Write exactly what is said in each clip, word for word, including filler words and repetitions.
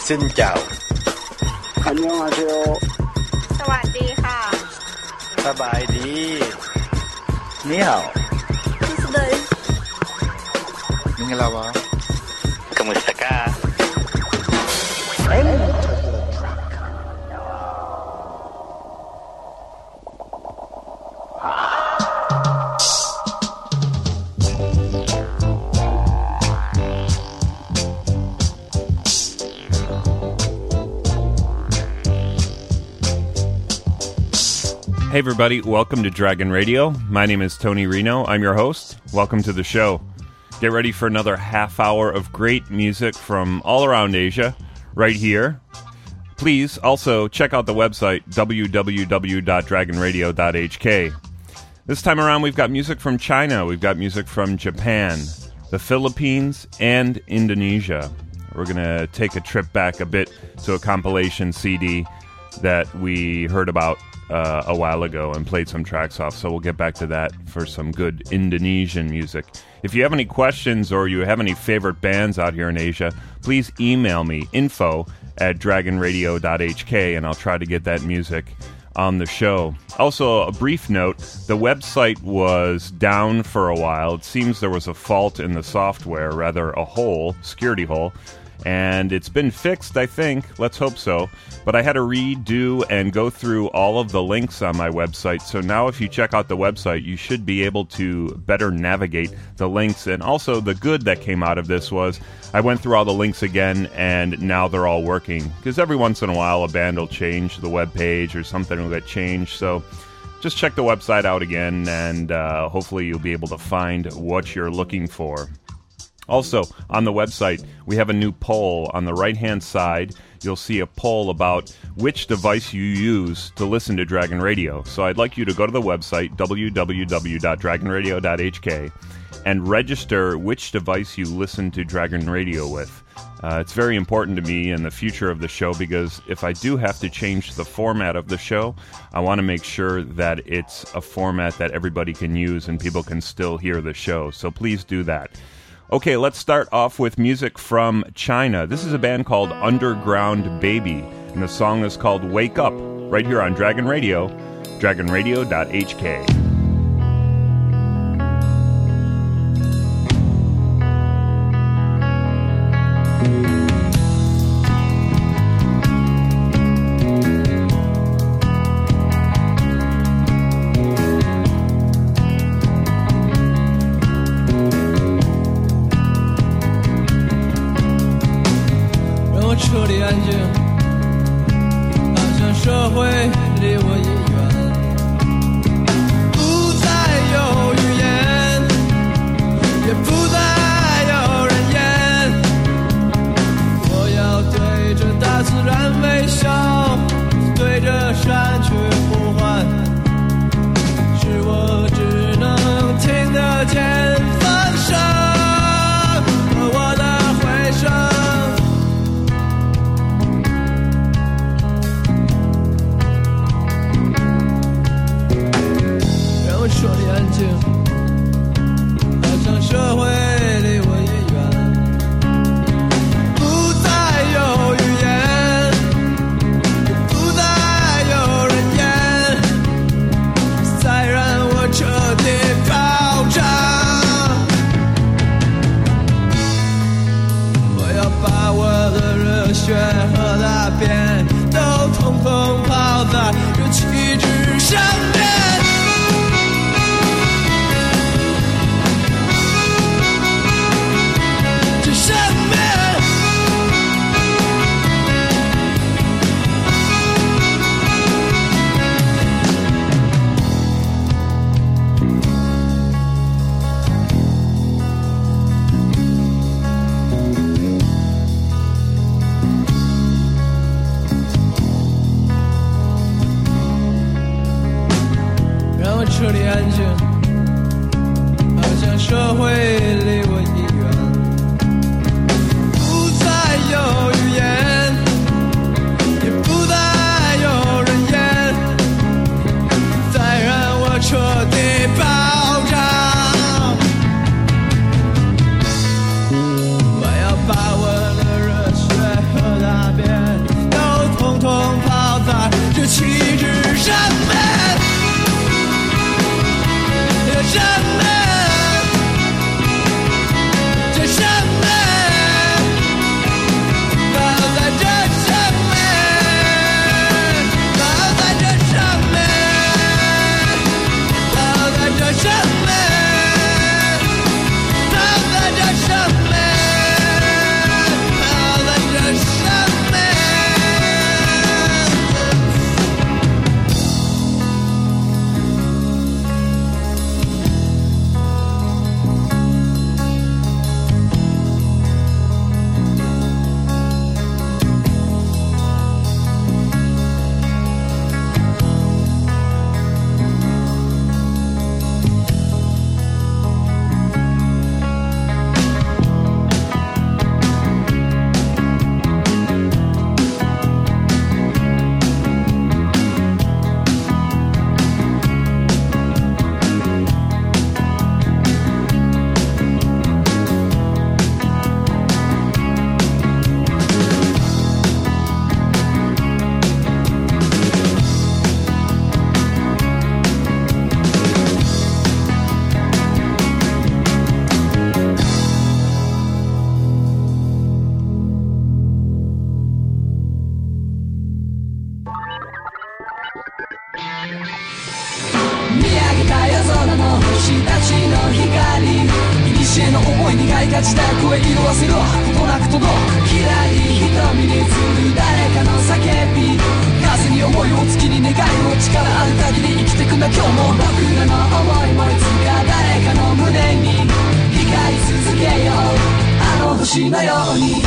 Xin chào. 안녕하세요. สวัสดีค่ะสบายดี你好. Mingalawa. Kamusta ka? Hey everybody, welcome to Dragon Radio. My name is Tony Reno. I'm your host. Welcome to the show. Get ready for another half hour of great music from all around Asia, right here. Please also check out the website w w w dot dragon radio dot h k. This time around we've got music from China, we've got music from Japan, the Philippines, and Indonesia. We're going to take a trip back a bit to a compilation C D that we heard about Uh, a while ago and played some tracks off, so we'll get back to that for some good Indonesian music. If you have any questions or you have any favorite bands out here in Asia, please email me, info at dragon radio dot h k, and I'll try to get that music on the show. Also, a brief note, the website was down for a while. It seems there was a fault in the software, rather a hole, security hole, and it's been fixed, I think. Let's hope so. But I had to redo and go through all of the links on my website, so now if you check out the website, you should be able to better navigate the links. And also, the good that came out of this was I went through all the links again, and now they're all working. Because every once in a while, a band will change the web page or something will get changed, so just check the website out again, and uh, hopefully you'll be able to find what you're looking for. Also, on the website, we have a new poll. On the right-hand side, you'll see a poll about which device you use to listen to Dragon Radio. So I'd like you to go to the website, w w w dot dragon radio dot h k, and register which device you listen to Dragon Radio with. Uh, it's very important to me in the future of the show because if I do have to change the format of the show, I want to make sure that it's a format that everybody can use and people can still hear the show. So please do that. Okay, let's start off with music from China. This is a band called Underground Baby, and the song is called Wake Up, right here on Dragon Radio, dragon radio dot h k. 把我的热血和大便いがちだ声色あせろことなく届くきらり瞳に映る誰かの叫び風に思いを月に願いを力ある限り生きてくんだ今日も僕らの思いもいつか誰かの胸に光り続けようあの星のように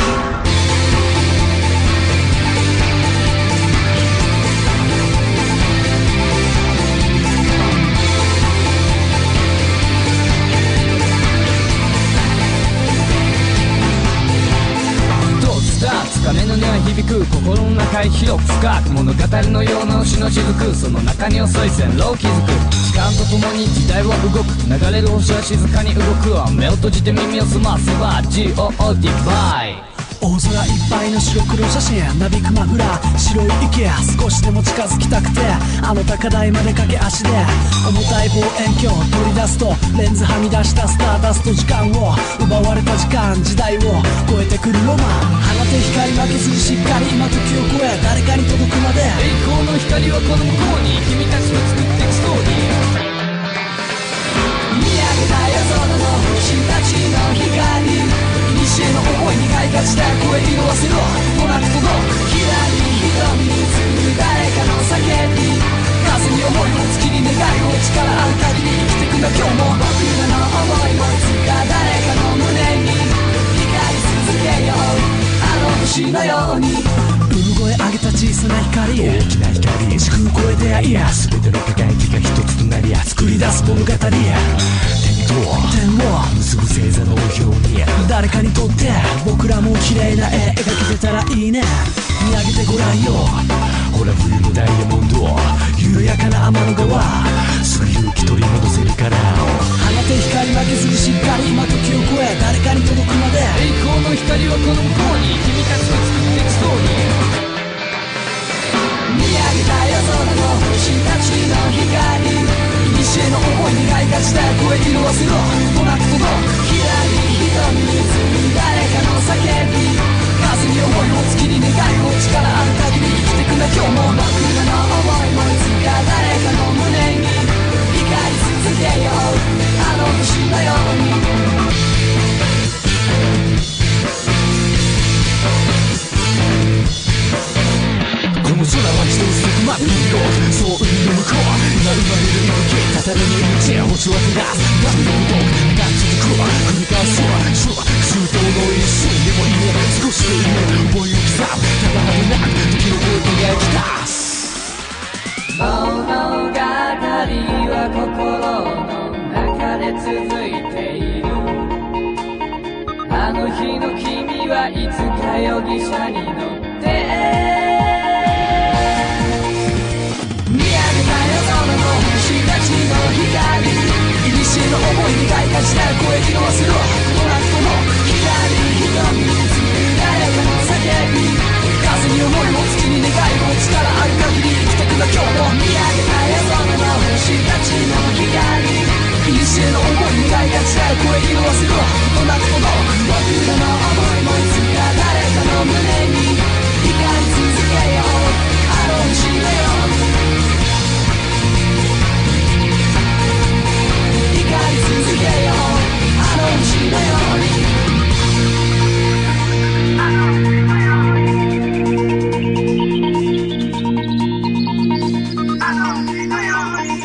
鐘の音は響く心の中へ広く深く物語のような星の雫その中に遅い線路を築く時間とともに時代は動く流れる星は静かに動く目を閉じて耳を澄ませば ジーオーディー バイ大空いっぱいの白黒写真なびくマフラー白い池少しでも近づきたくてあの高台まで駆け足で重たい望遠鏡取り出すとレンズはみ出したスターダスト時間を奪われた時間時代を超えてくるロマン放て光負けずにしっかり今時を超え誰かに届くまで栄光の光はこの向こうに君たちの作っていくストーリー見上げた夜空の星たちの光古の思いにがいがちだ声色あせろとなく届くきらり瞳に映る誰かの叫び風に思いを月に願いを力ある限り生きてくんだ今日も僕らの思いもいつか誰かの胸に光り続けようあの星のように産声上げた小さな光大きな光時空を超えていや全ての輝きが一つとなり作り出す物語点を結ぶ星座の表に誰かにとって僕らも綺麗な絵描けてたらいいね見上げてごらんよほら冬のダイヤモンド緩やかな天の川すぐ勇気取り戻せるから放て光負けずにしっかり今時を超え誰かに届くまで栄光の光はこの向こうに君たちが作っていくストーリー見上げた夜空の星たちの光古の思いにがいがちだ声色あせろとなく届くきらり瞳に映る誰かの叫び風に思いを月に願いを力ある限り生きてくんだ今日も僕らの思いもいつか誰かの胸に光り続けようあの星のようにこの空は一つそこまで見ようそう海の向こう今生まれる息たたりの命星を照らす波の動く長続く繰り返す周到の一瞬でもいいね少しでいいね思いを刻むただまでなく時の声輝き出す物語は心の中で続いているあの日の君はいつか容疑者に乗って星たちの光古の思いにがいがちだ声色あせろとなく届く光瞳に映る誰かの叫び風に思いを月に願いを力ある限り生きてくんだ今日も見上げた夜空の星たちの光古の思いにがいがちだ声色あせろとなく届く僕らの思いもいつか誰かの胸に光り続けようあの星のように光り続けようあの星のようにあの星のようにあの星のように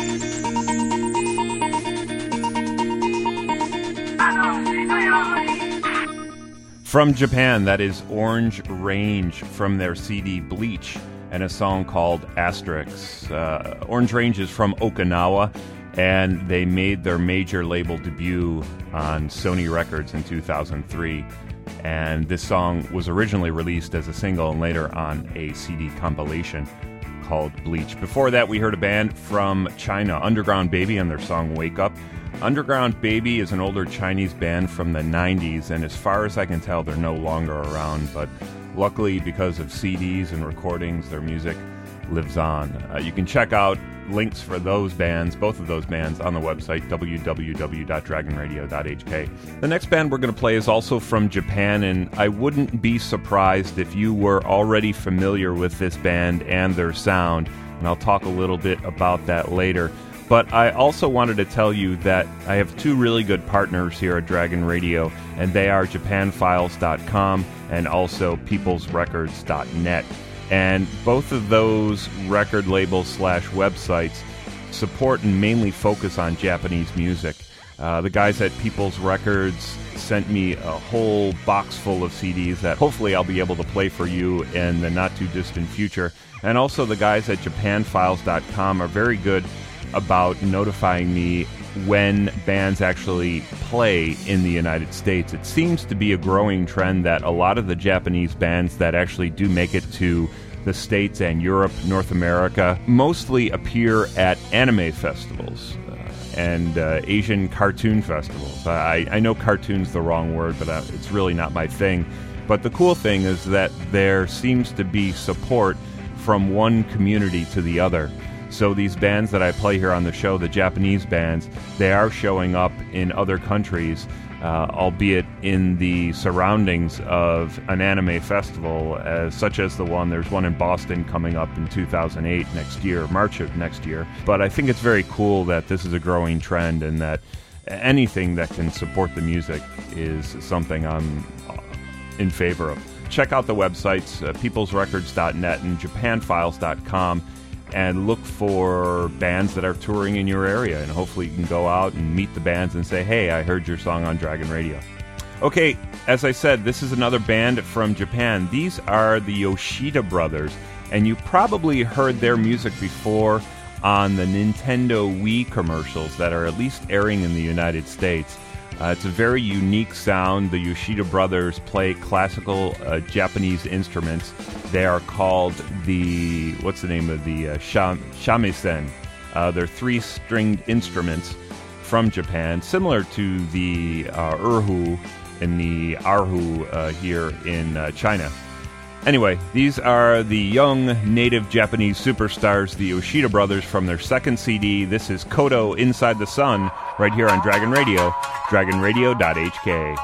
あの星のように From Japan, that is Orange Range from their C D Bleach and a song called Asterix. Uh, Orange Range is from Okinawa, and they made their major label debut on Sony Records in two thousand three. And this song was originally released as a single and later on a C D compilation called Bleach. Before that, we heard a band from China, Underground Baby, and their song Wake Up. Underground Baby is an older Chinese band from the nineties, and as far as I can tell, they're no longer around. But luckily, because of C Ds and recordings, their music lives on. Uh, you can check out links for those bands, both of those bands, on the website w w w dot dragon radio dot h k. The next band we're going to play is also from Japan, and I wouldn't be surprised if you were already familiar with this band and their sound, and I'll talk a little bit about that later. But I also wanted to tell you that I have two really good partners here at Dragon Radio, and they are Japan Files dot com and also Peoples Records dot net. And both of those record labels slash websites support and mainly focus on Japanese music. Uh, the guys at People's Records sent me a whole box full of C Ds that hopefully I'll be able to play for you in the not-too-distant future. And also the guys at Japan Files dot com are very good about notifying me when bands actually play in the United States. It seems to be a growing trend that a lot of the Japanese bands that actually do make it to the States and Europe, North America, mostly appear at anime festivals uh, and uh, Asian cartoon festivals. I, I know cartoon's the wrong word, but uh, it's really not my thing. But the cool thing is that there seems to be support from one community to the other. So these bands that I play here on the show, the Japanese bands, they are showing up in other countries, uh, albeit in the surroundings of an anime festival, as such as the one, there's one in Boston coming up in two thousand eight next year, March of next year. But I think it's very cool that this is a growing trend and that anything that can support the music is something I'm in favor of. Check out the websites, uh, Peoples Records dot net and Japan Files dot com. And look for bands that are touring in your area, and hopefully you can go out and meet the bands and say, hey, I heard your song on Dragon Radio. Okay, as I said, this is another band from Japan. These are the Yoshida Brothers, and you probably heard their music before on the Nintendo Wii commercials that are at least airing in the United States. Uh, it's a very unique sound. The Yoshida Brothers play classical uh, Japanese instruments. They are called the, what's the name of the, uh, sham, shamisen. Uh, they're three-stringed instruments from Japan, similar to the uh, erhu and the arhu uh, here in uh, China. Anyway, these are the young native Japanese superstars, the Yoshida Brothers, from their second C D. This is Kodo Inside the Sun, right here on Dragon Radio, dragon radio dot h k.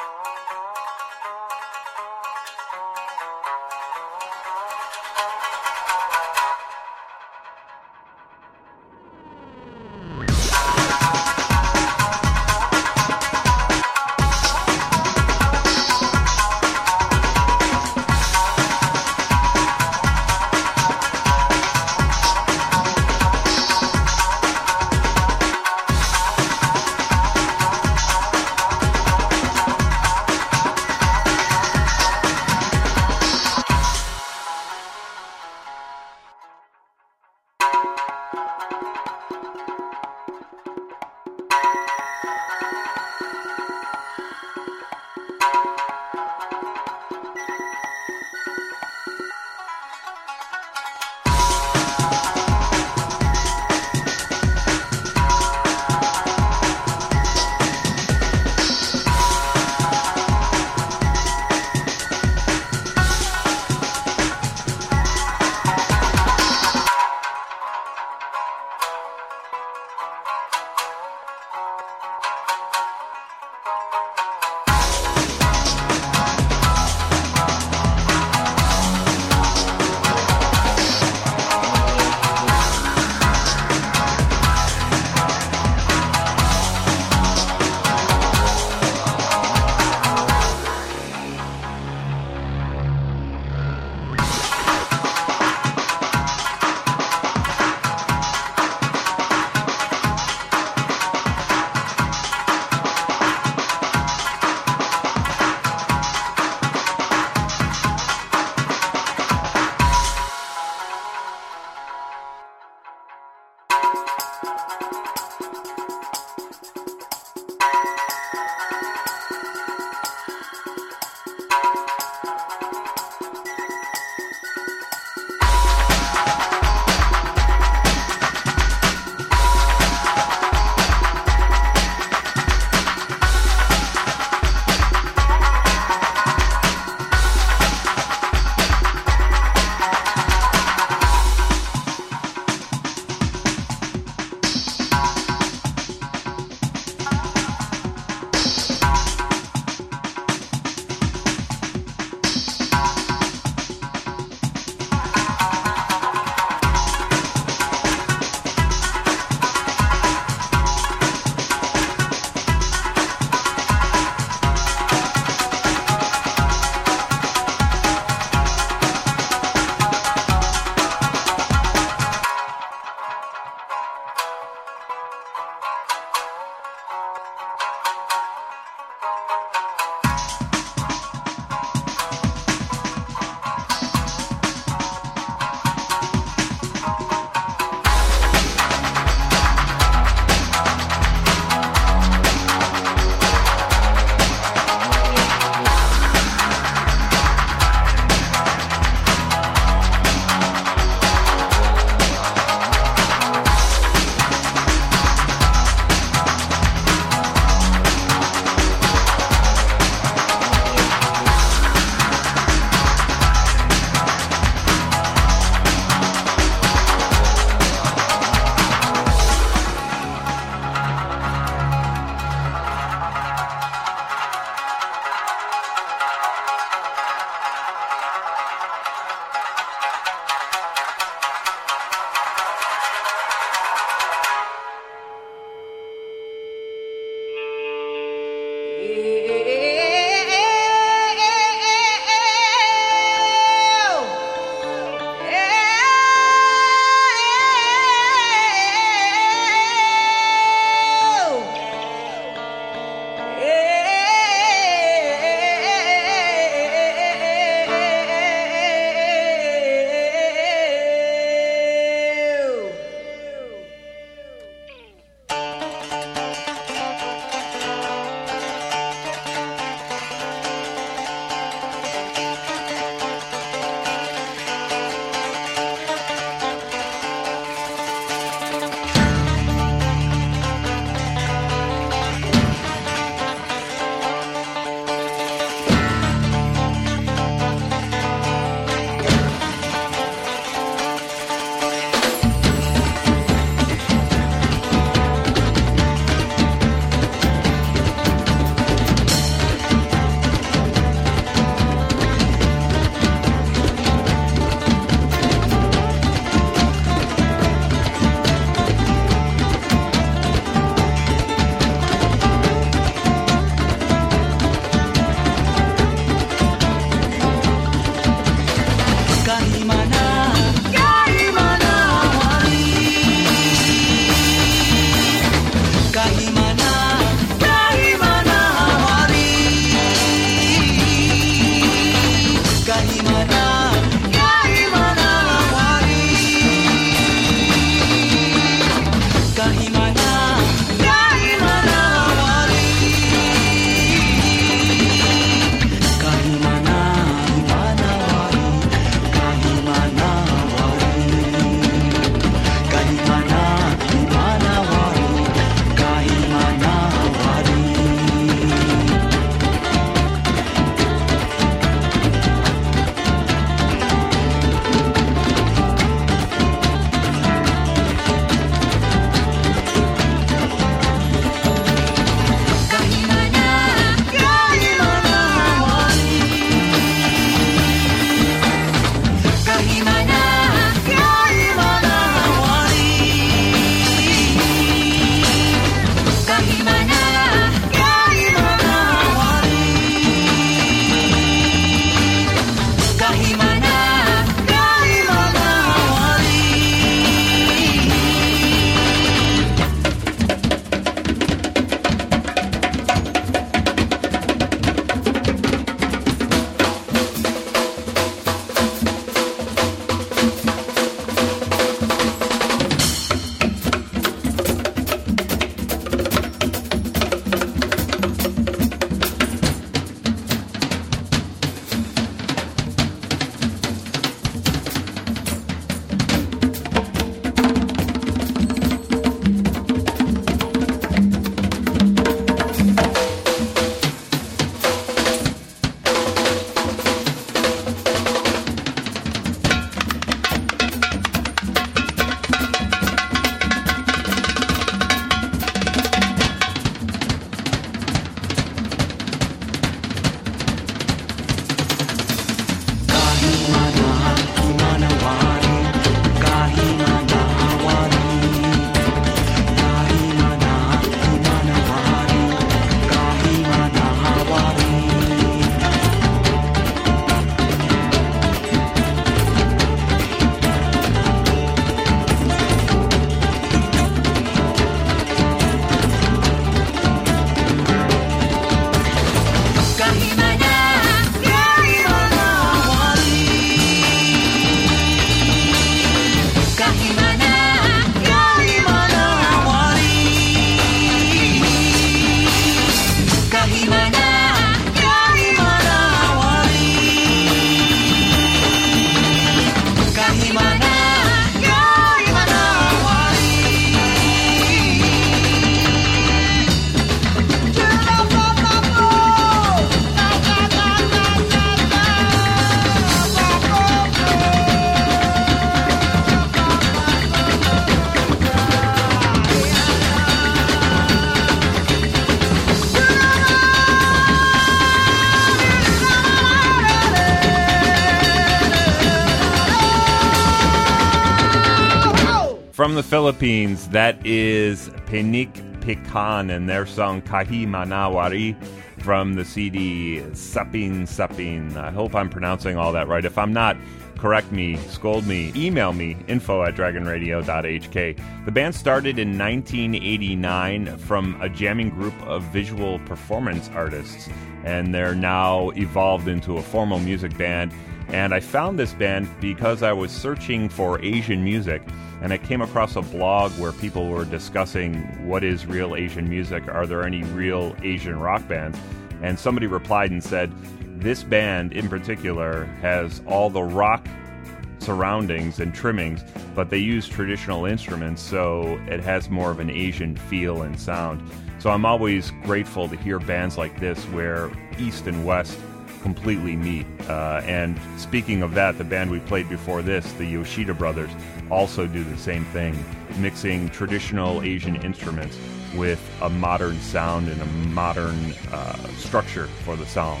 From the Philippines, that is Pinik Pikan and their song Kahi Manawari from the C D Sapin Sapin. I hope I'm pronouncing all that right. If I'm not, correct me, scold me, email me, info at dragon radio dot h k. The band started in nineteen eighty-nine from a jamming group of visual performance artists, and they're now evolved into a formal music band. And I found this band because I was searching for Asian music, and I came across a blog where people were discussing what is real Asian music. Are there any real Asian rock bands? And somebody replied and said, this band in particular has all the rock surroundings and trimmings, but they use traditional instruments, so it has more of an Asian feel and sound. So I'm always grateful to hear bands like this where East and West completely meet. Uh, and speaking of that, the band we played before this, the Yoshida Brothers, also do the same thing, mixing traditional Asian instruments with a modern sound and a modern uh, structure for the song.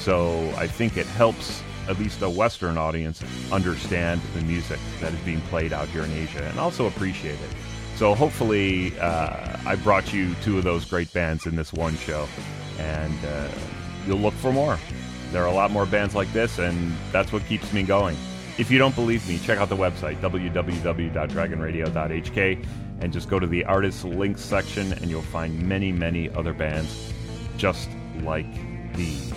So I think it helps at least a Western audience understand the music that is being played out here in Asia and also appreciate it. So hopefully uh, I brought you two of those great bands in this one show, and uh, you'll look for more. There are a lot more bands like this, and that's what keeps me going. If you don't believe me, check out the website, w w w dot dragon radio dot h k, and just go to the artist links section, and you'll find many, many other bands just like these.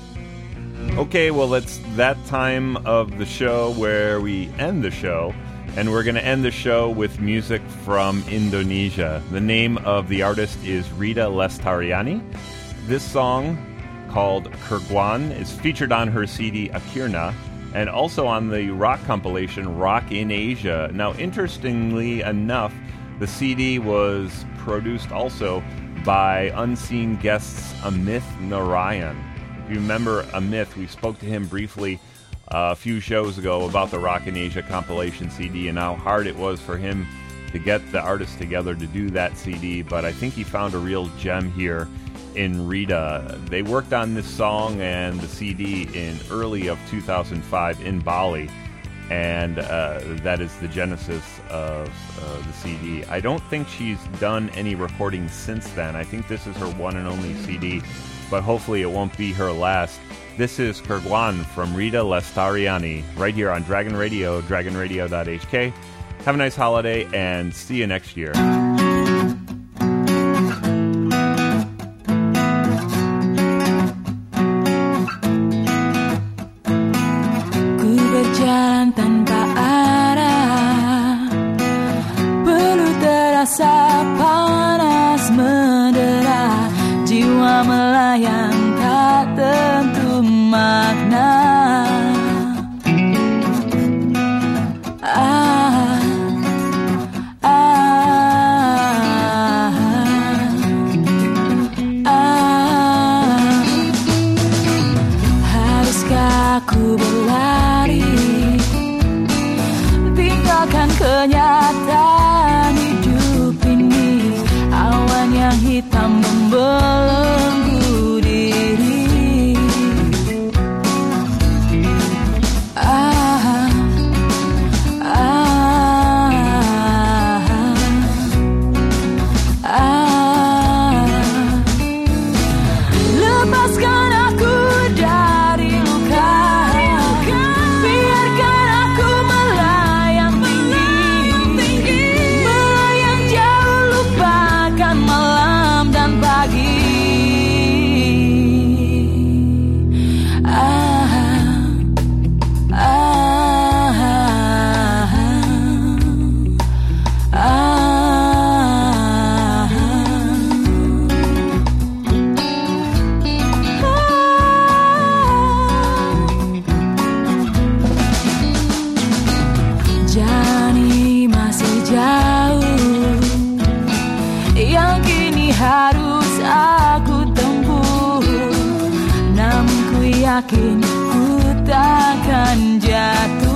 Okay, well, it's that time of the show where we end the show. And we're going to end the show with music from Indonesia. The name of the artist is Rita Lestariani. This song, called Kerguan, is featured on her C D Akirna, and also on the rock compilation Rock in Asia. Now, interestingly enough, the C D was produced also by unseen guests Amit Narayan. If you remember Amit, we spoke to him briefly uh, a few shows ago about the Rock in Asia compilation C D and how hard it was for him to get the artists together to do that C D, but I think he found a real gem here in Rita. They worked on this song and the C D in early of two thousand five in Bali, and uh, that is the genesis of uh, the C D. I don't think she's done any recording since then. I think this is her one and only C D, but hopefully it won't be her last. This is Kerguan from Rita Lestariani, right here on Dragon Radio, dragon radio dot h k. Have a nice holiday, and see you next year. Tanpa arah, penuh terasa panas mendera, jiwa melayang tak tentu makna. Ah, ah, ah, haruskah ku berlari, tinggalkan kenyataan hidup ini, awan yang hitam membelenggu diri. Ah, ah, ah, lepaskan aku dari luka, biarkan aku melayang tinggi, melayang jauh, lupakan malam dan pagi. Ah, ah, ah, ah. Jani masih jauh, yang kini harus aku tempuh, namun ku yakin ku takkan jatuh.